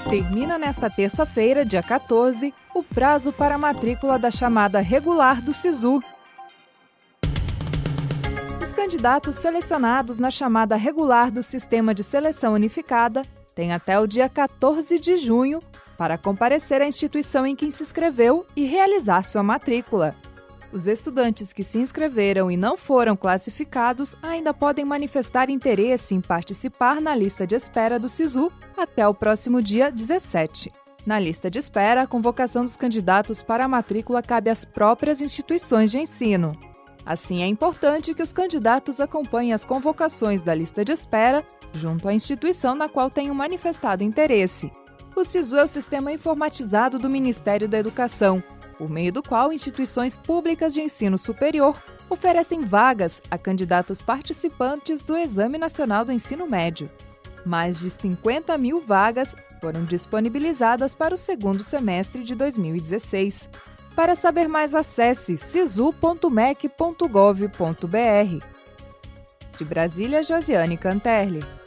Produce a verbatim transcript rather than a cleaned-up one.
Termina nesta terça-feira, dia quatorze, o prazo para a matrícula da chamada regular do SISU. Os candidatos selecionados na chamada regular do Sistema de Seleção Unificada têm até o dia quatorze de junho para comparecer à instituição em que se inscreveu e realizar sua matrícula. Os estudantes que se inscreveram e não foram classificados ainda podem manifestar interesse em participar na lista de espera do SISU até o próximo dia dezessete. Na lista de espera, a convocação dos candidatos para a matrícula cabe às próprias instituições de ensino. Assim, é importante que os candidatos acompanhem as convocações da lista de espera junto à instituição na qual tenham manifestado interesse. O SISU é o sistema informatizado do Ministério da Educação, por meio do qual instituições públicas de ensino superior oferecem vagas a candidatos participantes do Exame Nacional do Ensino Médio. Mais de cinquenta mil vagas foram disponibilizadas para o segundo semestre de dois mil e dezesseis. Para saber mais, acesse sisu ponto mec ponto gov ponto br. De Brasília, Josiane Canterli.